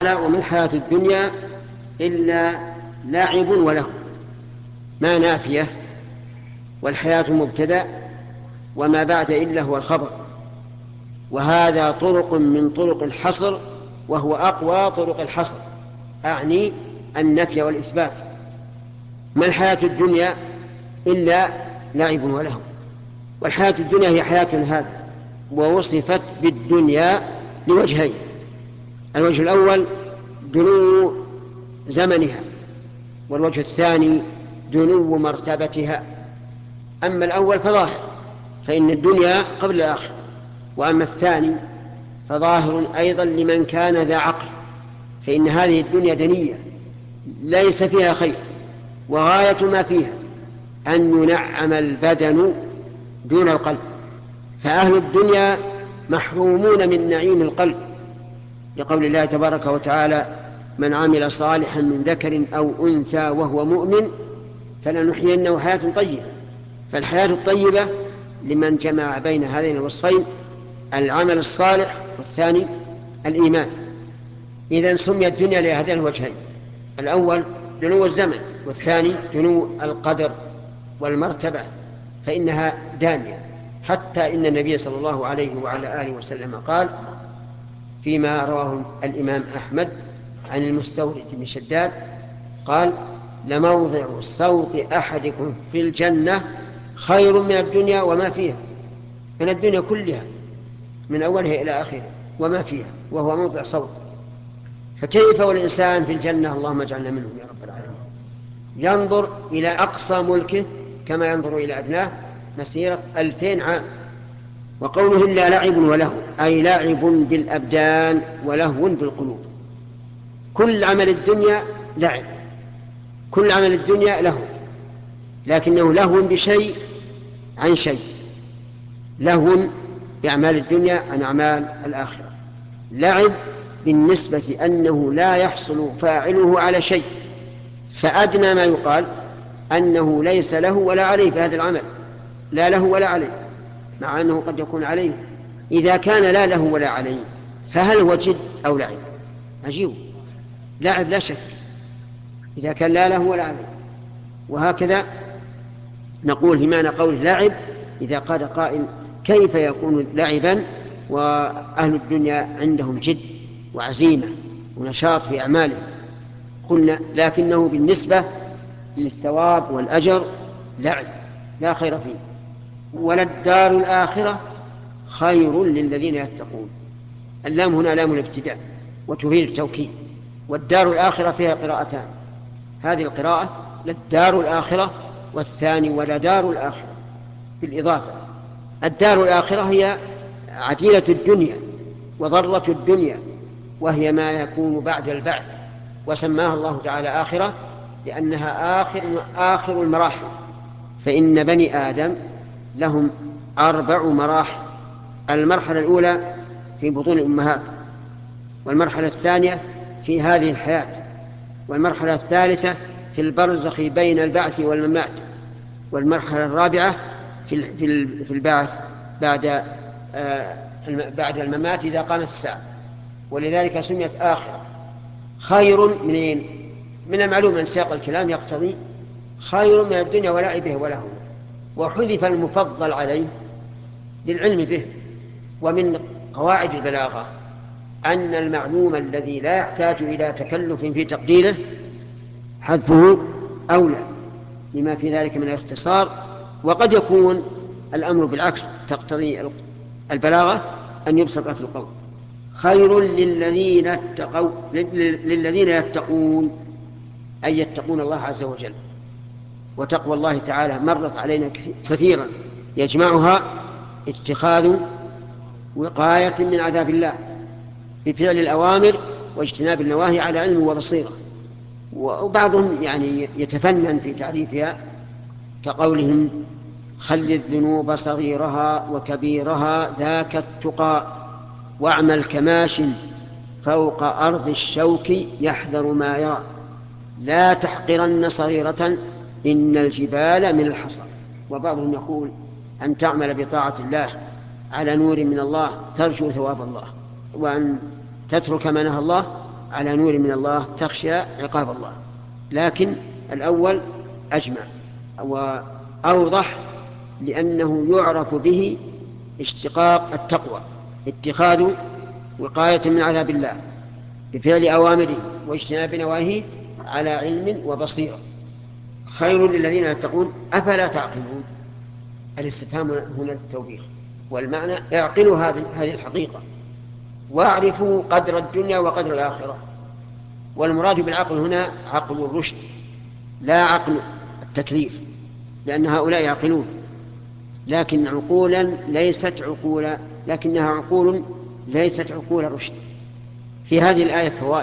وما الحياة الدنيا إلا لاعب وله، ما نافية، والحياة مبتدأ وما بعد إلا هو الخبر، وهذا طرق من طرق الحصر، وهو أقوى طرق الحصر، أعني النفي والإثبات. ما الحياة الدنيا إلا لعب وله، والحياة الدنيا هي حياتنا هذه، ووصفت بالدنيا لوجهين: الوجه الأول دنو زمنها، والوجه الثاني دنو مرتبتها. أما الأول فظاهر، فإن الدنيا قبل الآخر، وأما الثاني فظاهر أيضا لمن كان ذا عقل، فإن هذه الدنيا دنية ليس فيها خير، وغاية ما فيها أن ينعم البدن دون القلب، فأهل الدنيا محرومون من نعيم القلب، لقول الله تبارك وتعالى: من عمل صالحا من ذكر أو أنثى وهو مؤمن فلنحيينه حياة طيبة. فالحياة الطيبة لمن جمع بين هذين الوصفين: العمل الصالح والثاني الإيمان. إذن سمي الدنيا لهذين الوجهين: الأول دنو الزمن، والثاني دنو القدر والمرتبة، فإنها دانية. حتى إن النبي صلى الله عليه وعلى آله وسلم قال فيما رواه الإمام أحمد عن المستورد بن شداد قال: لموضع صوت أحدكم في الجنة خير من الدنيا وما فيها. من الدنيا كلها من أولها إلى آخرها وما فيها، وهو موضع صوت. فكيف والإنسان في الجنة، اللهم اجعلنا منهم يا رب العالمين، ينظر إلى أقصى ملكه كما ينظر إلى أدناه مسيرة 2000 عام. وقوله إلا لعب وله، أي لعب بالأبدان ولهو بالقلوب. كل عمل الدنيا لعب، كل عمل الدنيا له، لكنه لهو بشيء عن شيء، لهو بأعمال الدنيا عن أعمال الآخرة. لعب بالنسبة أنه لا يحصل فاعله على شيء، فأدنى ما يقال أنه ليس له ولا عليه في هذا العمل، لا له ولا عليه، مع أنه قد يكون عليه. إذا كان لا له ولا عليه فهل هو جد أو لعب؟ عجيب، لعب لا شك إذا كان لا له ولا عليه. وهكذا نقول في معنى قول لعب إذا قال قائل: كيف يكون لعبا وأهل الدنيا عندهم جد وعزيمة ونشاط في أعمالهم؟ قلنا: لكنه بالنسبة للثواب والأجر لعب لا خير فيه. وللدار الآخرة خير للذين يتقون. اللام هنا لام الابتداء وتفيد التوكيد. والدار الآخرة فيها قراءتان: هذه القراءة للدار الآخرة، والثاني ولدار الآخرة بالإضافة. الدار الآخرة هي عديلة الدنيا وضرة الدنيا، وهي ما يكون بعد البعث، وسماها الله تعالى آخرة لأنها آخر المراحل. فإن بني آدم لهم 4 مراحل: المرحلة الأولى في بطون الأمهات، والمرحلة الثانية في هذه الحياة، والمرحلة الثالثة في البرزخ بين البعث والممات، والمرحلة الرابعة في البعث بعد الممات إذا قامت الساعة. ولذلك سميت آخرة. خير من المعلوم أن سياق الكلام يقتضي خير من الدنيا ولعبه ولهوه، وحذف المفضل عليه للعلم به. ومن قواعد البلاغة أن المعلوم الذي لا يحتاج إلى تكلف في تقديره حذفه أولى لما في ذلك من الاختصار. وقد يكون الأمر بالعكس، تقتضي البلاغة أن يبسط في القول: خير للذين يتقون، أي يتقون الله عز وجل. وتقوى الله تعالى مرت علينا كثيرا، يجمعها اتخاذ وقاية من عذاب الله بفعل الأوامر واجتناب النواهي على علم وبصيرة. وبعضهم يعني يتفنن في تعريفها كقولهم: خل الذنوب صغيرها وكبيرها ذاك التقى، واعمل كماش فوق أرض الشوك يحذر ما يرى، لا تحقرن صغيرة إن الجبال من الحصى. وبعضهم يقول: أن تعمل بطاعة الله على نور من الله ترجو ثواب الله، وأن تترك ما نهى الله على نور من الله تخشى عقاب الله. لكن الأول أجمع وأوضح، لأنه يعرف به اشتقاق التقوى، اتخاذ وقاية من عذاب الله بفعل أوامره واجتناب نواهيه على علم وبصيرة، خير للذين يتقون أفلا تعقلون. الاستفهام هنا التوبيخ، والمعنى اعقلوا هذه الحقيقة واعرفوا قدر الدنيا وقدر الآخرة. والمراد بالعقل هنا عقل الرشد لا عقل التكليف، لأن هؤلاء يعقلون لكنها عقول ليست عقول رشد. في هذه الآية فوائد.